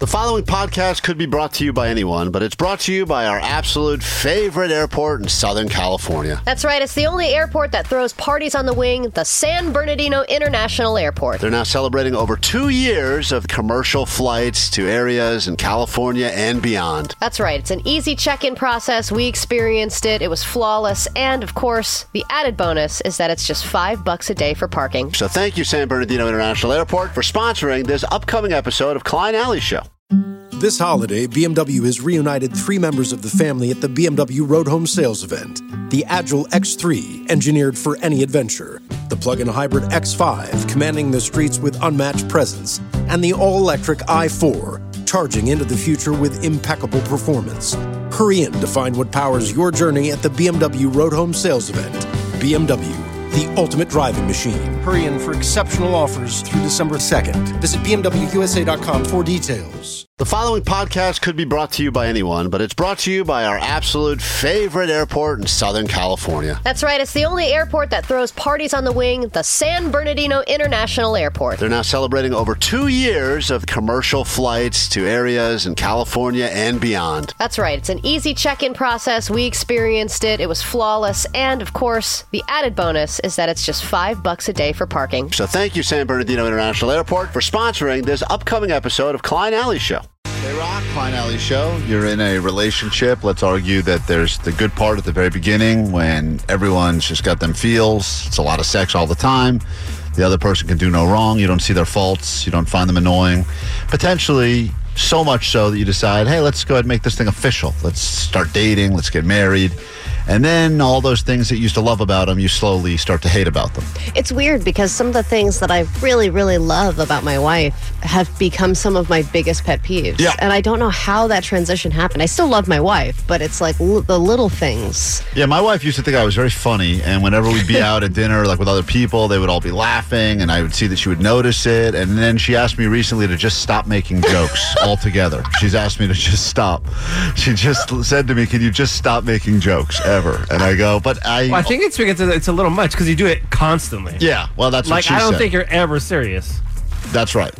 The following podcast could be brought to you by anyone, but it's brought to you by our absolute favorite airport in Southern California. That's right. It's the only airport that throws parties on the wing, the San Bernardino International Airport. They're now celebrating over 2 years of commercial flights to areas in California and beyond. That's right. It's an easy check-in process. We experienced it. It was flawless. And, of course, the added bonus is that it's just $5 a day for parking. So thank you, San Bernardino International Airport, for sponsoring this upcoming episode of Klein Alley Show. This holiday, BMW has reunited 3 members of the family at the BMW Road Home Sales Event. The Agile X3, engineered for any adventure. The plug-in hybrid X5, commanding the streets with unmatched presence. And the all-electric i4, charging into the future with impeccable performance. Hurry in to find what powers your journey at the BMW Road Home Sales Event. BMW, the ultimate driving machine. Hurry in for exceptional offers through December 2nd. Visit BMWUSA.com for details. The following podcast could be brought to you by anyone, but it's brought to you by our absolute favorite airport in Southern California. That's right. It's the only airport that throws parties on the wing, the San Bernardino International Airport. They're now celebrating over 2 years of commercial flights to areas in California and beyond. That's right. It's an easy check-in process. We experienced it. It was flawless. And, of course, the added bonus is that it's just $5 a day for parking. So thank you, San Bernardino International Airport, for sponsoring this upcoming episode of Klein Alley Show. Hey, Rock, Klein Alley Show. You're in a relationship. Let's argue that there's the good part at the very beginning when everyone's just got them feels. It's a lot of sex all the time. The other person can do no wrong. You don't see their faults. You don't find them annoying. Potentially so much so that you decide, hey, let's go ahead and make this thing official. Let's start dating. Let's get married. And then all those things that you used to love about them, you slowly start to hate about them. It's weird because some of the things that I really, really love about my wife have become some of my biggest pet peeves. Yeah. And I don't know how that transition happened. I still love my wife, but it's like the little things. Yeah, my wife used to think I was very funny, and whenever we'd be out at dinner, like with other people, they would all be laughing, and I would see that she would notice it. And then she asked me recently to just stop making jokes altogether. She's asked me to just stop. She just said to me, "Can you just stop making jokes ever?" And I go, "But I think it's because it's a little much because you do it constantly." Yeah, well, that's what like she I don't said. think you're ever serious. That's right.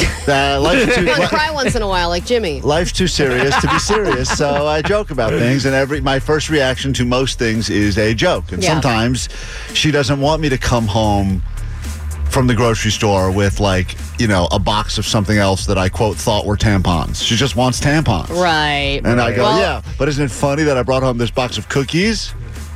I cry once in a while, like Jimmy. Life's too serious to be serious, so I joke about things, and my first reaction to most things is a joke. And sometimes she doesn't want me to come home from the grocery store with, like, you know, a box of something else that I, quote, thought were tampons. She just wants tampons. Right. And I go, yeah, but isn't it funny that I brought home this box of cookies?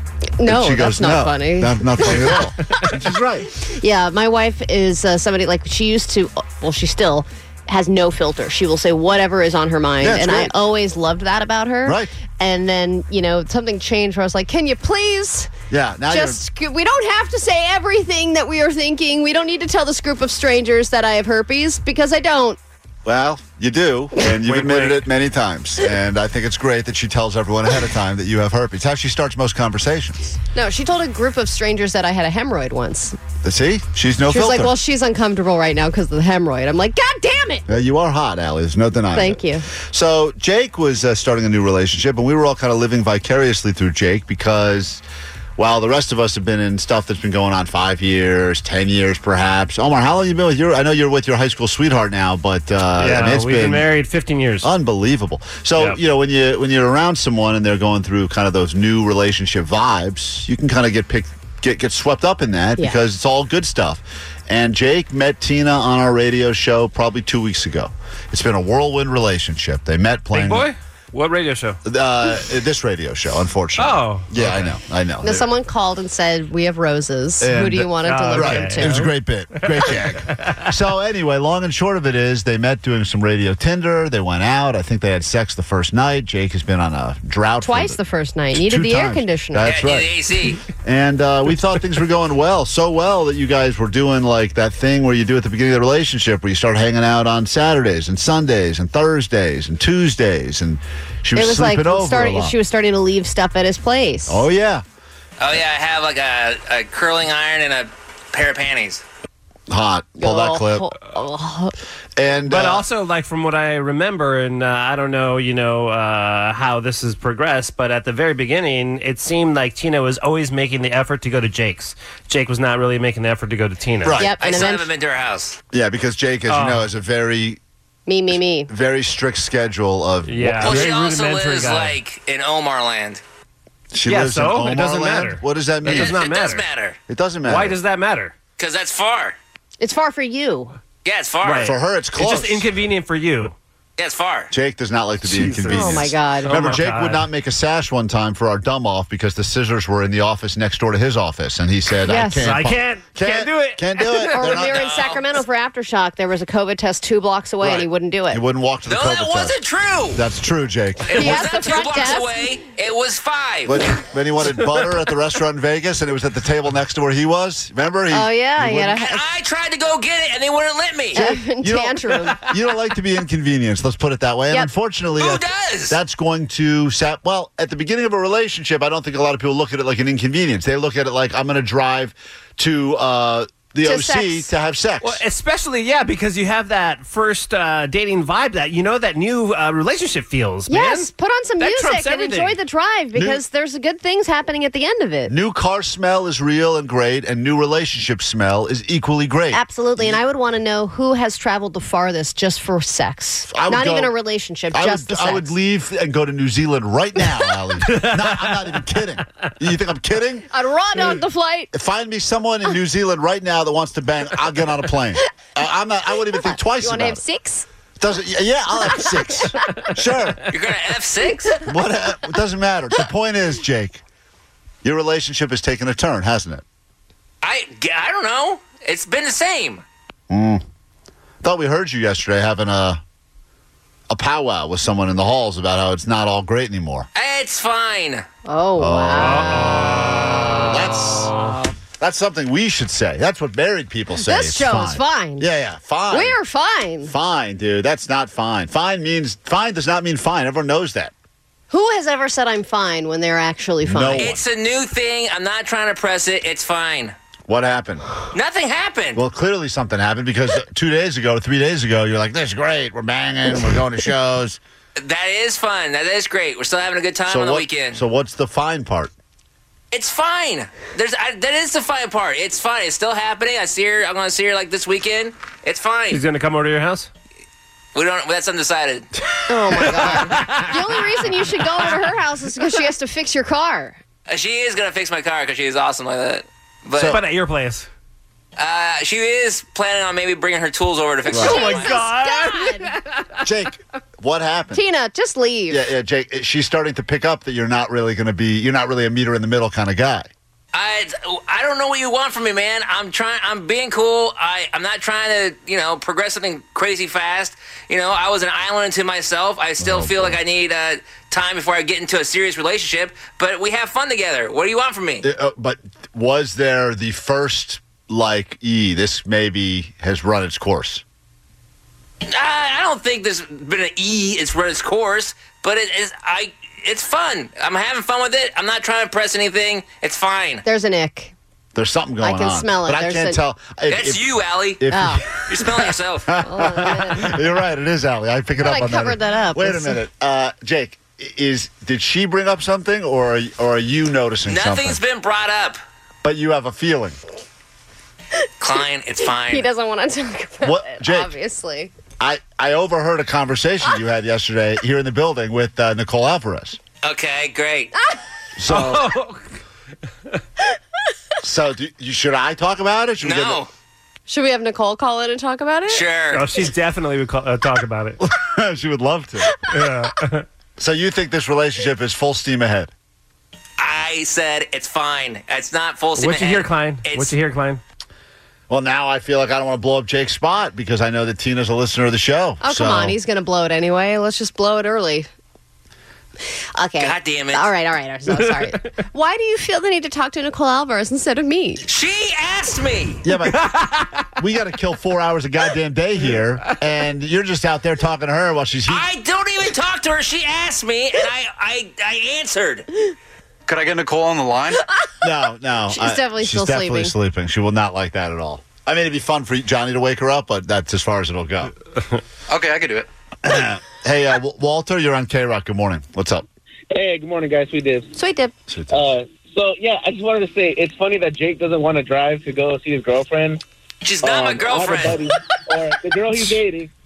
No, she goes, that's not funny. That's not funny at all. And she's right. Yeah, my wife is somebody, like, she used to, well, she still has no filter. She will say whatever is on her mind. Yeah, and great. I always loved that about her. Right. And then, you know, something changed where I was like, can you please... Yeah, now we don't have to say everything that we are thinking. We don't need to tell this group of strangers that I have herpes, because I don't. Well, you do, and you've admitted it many times. And I think it's great that she tells everyone ahead of time that you have herpes. How she starts most conversations. No, she told a group of strangers that I had a hemorrhoid once. See? She's no filter. She was like, well, she's uncomfortable right now because of the hemorrhoid. I'm like, God damn it! You are hot, Allie. There's no denying Thank you. So Jake was starting a new relationship, and we were all kind of living vicariously through Jake because... While the rest of us have been in stuff that's been going on 5 years, 10 years, perhaps. Omar, how long have you been with your... I know you're with your high school sweetheart now, but I mean, we've been married 15 years. Unbelievable. So, you know, when you're around someone and they're going through kind of those new relationship vibes, you can kind of get swept up in that because it's all good stuff. And Jake met Tina on our radio show probably 2 weeks ago. It's been a whirlwind relationship. They met playing... Big boy? What radio show? This radio show, unfortunately. Oh. Yeah, okay. I know. Now, someone called and said, we have roses. Who do you want to deliver them to? It was a great bit. Great gag. So anyway, long and short of it is they met doing some radio Tinder. They went out. I think they had sex the first night. Jake has been on a drought. Twice the first night. Needed the air conditioner. That's right. AC. And we thought things were going well. So well that you guys were doing like that thing where you do at the beginning of the relationship where you start hanging out on Saturdays and Sundays and Thursdays and Tuesdays. And she was sleeping over a lot. She was starting to leave stuff at his place. Oh, yeah. Oh, yeah, I have like a curling iron and a pair of panties. Hot. Pull that clip. But also, like, from what I remember, and I don't know, how this has progressed, but at the very beginning, it seemed like Tina was always making the effort to go to Jake's. Jake was not really making the effort to go to Tina. Right. Yep, I still haven't been to her house. Yeah, because Jake, as you know, is a very Me. Very strict schedule of. Yeah. Well, Very she also rudimentary lives guy. like in Omar land. She Yeah, lives in so? Omar It doesn't land? matter. What does that mean? It does not It does matter. matter. It doesn't matter. Why does that matter? Because that's far. It's far for you. Yeah, it's far. Right. For her, it's close. It's just inconvenient for you. Yeah, it's far. Jake does not like to be Jesus. inconvenienced. Oh, my God. Remember, Oh, my Jake God. would not make a sash one time for our dumb off because the scissors were in the office next door to his office, and he said, Yes. I can't do it. Can't do it. Or They're when we were in not- Sacramento for Aftershock, there was a COVID test 2 blocks away, and he Right. wouldn't do it. He wouldn't walk to the No, COVID that test. wasn't true. That's true, Jake. It He was asked not the 2 front blocks desk. away. It was 5. When he wanted butter at the restaurant in Vegas, and it was at the table next to where he was. Remember? Oh, yeah. He wouldn't- had And I tried to go get it, and they wouldn't let me. a You don't- tantrum. You don't like to be inconvenienced. Let's put it that way. And Yep. unfortunately, Who does? that's going to well, at the beginning of a relationship, I don't think a lot of people look at it like an inconvenience. They look at it like I'm going to drive to the To OC sex. to have sex. Well, especially, because you have that first dating vibe that that new relationship feels, man. Yes, put on some That music trumps and everything. enjoy the drive because there's good things happening at the end of it. New car smell is real and great, and new relationship smell is equally great. Absolutely, and I would want to know who has traveled the farthest just for sex. I would Not go- even a relationship, just the sex. I would leave and go to New Zealand right now, Allie. I'm not even kidding. You think I'm kidding? I'd run on the flight. Find me someone in New Zealand right now that wants to bang. I'll get on a plane. I wouldn't even think twice You want about to have it. 6? Doesn't? Yeah, I'll have 6. Sure. You're going to F6? It doesn't matter. The point is, Jake, your relationship has taken a turn, hasn't it? I don't know. It's been the same. Thought we heard you yesterday having a powwow with someone in the halls about how it's not all great anymore. It's fine. Oh, wow. That's something we should say. That's what married people say. This It's show is fine. Yeah, fine. We're fine. Fine, dude. That's not fine. Fine does not mean fine. Everyone knows that. Who has ever said I'm fine when they're actually fine? No one. It's a new thing. I'm not trying to press it. It's fine. What happened? Nothing happened. Well, clearly something happened because 3 days ago, you're like, this is great. We're banging. We're going to shows. That is fun. That is great. We're still having a good time on the weekend. So what's the fine part? It's fine. That is the fine part. It's fine. It's still happening. I'm going to see her like this weekend. It's fine. He's going to come over to your house? That's undecided. Oh, my God. The only reason you should go over to her house is because she has to fix your car. She is going to fix my car because she is awesome like that. But But at your place. she is planning on maybe bringing her tools over to fix Oh, it. my God. God. Jake, what happened? Tina, just leave. Yeah, Jake, she's starting to pick up that you're not really a meter in the middle kind of guy. I don't know what you want from me, man. I'm being cool. I'm not trying to, progress something crazy fast. I was an island unto myself. I still feel like I need time before I get into a serious relationship, but we have fun together. What do you want from me? But was there the first, this maybe has run its course? I don't think there's been an it's run its course, but it's fun. I'm having fun with it. I'm not trying to press anything. It's fine. There's an ick. There's something going on. I can smell it. But I There's can't tell. That's you, Allie. If, You're smelling yourself. You're right. It is Allie. I pick it Well, up I on covered that up. Wait a minute. Jake, did she bring up something or are you noticing Nothing's something? been brought up. But you have a feeling. Klein, it's fine. He doesn't want to talk about What, it, Jake? obviously. I overheard a conversation you had yesterday here in the building with Nicole Alvarez. Okay, great. So, should I talk about it? Should we No. Should we have Nicole call in and talk about it? Sure. Oh, she definitely would talk about it. She would love to. Yeah. So you think this relationship is full steam ahead? I said it's fine. It's not full steam What you ahead. hear, Klein? It's- What you hear, Klein? Well, now I feel like I don't want to blow up Jake's spot because I know that Tina's a listener of the show. Oh, come on. He's going to blow it anyway. Let's just blow it early. Okay. God damn it. All right. I'm so sorry. Why do you feel the need to talk to Nicole Alvarez instead of me? She asked me. Yeah, but we got to kill 4 hours a goddamn day here, and you're just out there talking to her while she's here. I don't even talk to her. She asked me, and I answered. Could I get Nicole on the line? No. She's definitely she's still definitely sleeping. sleeping. She will not like that at all. I mean, it'd be fun for Johnny to wake her up, but that's as far as it'll go. Okay, I could do it. Hey, Walter, you're on K-Rock. Good morning. What's up? Hey, good morning, guys. Sweet Dip. Sweet dip. So, yeah, I just wanted to say it's funny that Jake doesn't want to drive to go see his girlfriend. She's not my I have a girlfriend. buddy, or the girl he's dating.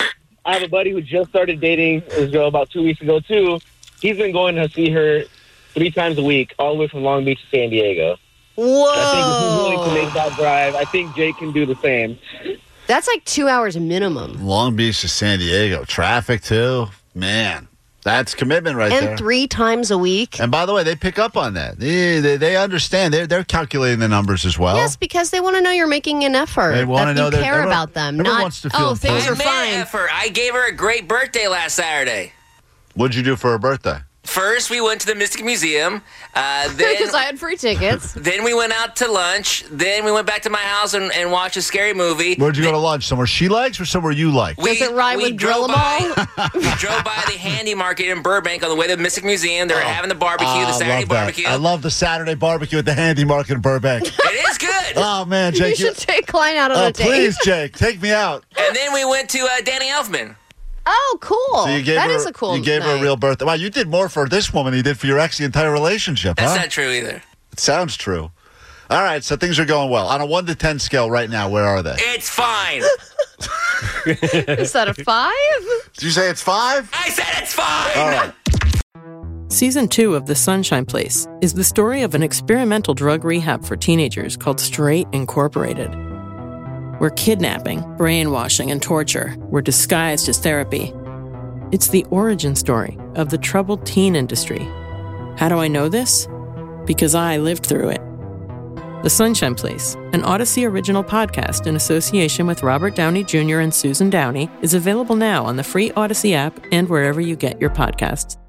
I have a buddy who just started dating this girl about 2 weeks ago, too. He's been going to see her 3 times a week, all the way from Long Beach to San Diego. Whoa. I think if he's willing to make that drive, I think Jake can do the same. That's like 2 hours minimum. Long Beach to San Diego. Traffic, too. Man, that's commitment right there. And 3 times a week. And by the way, they pick up on that. They understand. They're calculating the numbers as well. Yes, because they want to know you're making an effort. They want to know that you care about them. Everyone Not, wants to feel things are important. I made an fine. effort. I gave her a great birthday last Saturday. What'd you do for her birthday? First, we went to the Mystic Museum. Because I had free tickets. Then we went out to lunch. Then we went back to my house and watched a scary movie. Where'd you go to lunch? Somewhere she likes or somewhere you like? Does it rhyme with drove Grill-A-Mall? We drove by the Handy Market in Burbank on the way to the Mystic Museum. They were having the barbecue, the Saturday barbecue. I love the Saturday barbecue at the Handy Market in Burbank. It is good. Oh, man, Jake. You should take Klein out on a date. Please, Jake, take me out. And then we went to Danny Elfman. Oh, cool. So you gave That her, is a cool You gave her a night. real birthday. Wow, you did more for this woman than you did for your ex the entire relationship, That's huh? not true either. It sounds true. All right, so things are going well. On a 1 to 10 scale right now, where are they? It's fine. Is that a 5? Did you say it's 5? I said it's fine. All right. Season 2 of The Sunshine Place is the story of an experimental drug rehab for teenagers called Straight Incorporated, where kidnapping, brainwashing, and torture were disguised as therapy. It's the origin story of the troubled teen industry. How do I know this? Because I lived through it. The Sunshine Place, an Odyssey original podcast in association with Robert Downey Jr. and Susan Downey, is available now on the free Odyssey app and wherever you get your podcasts.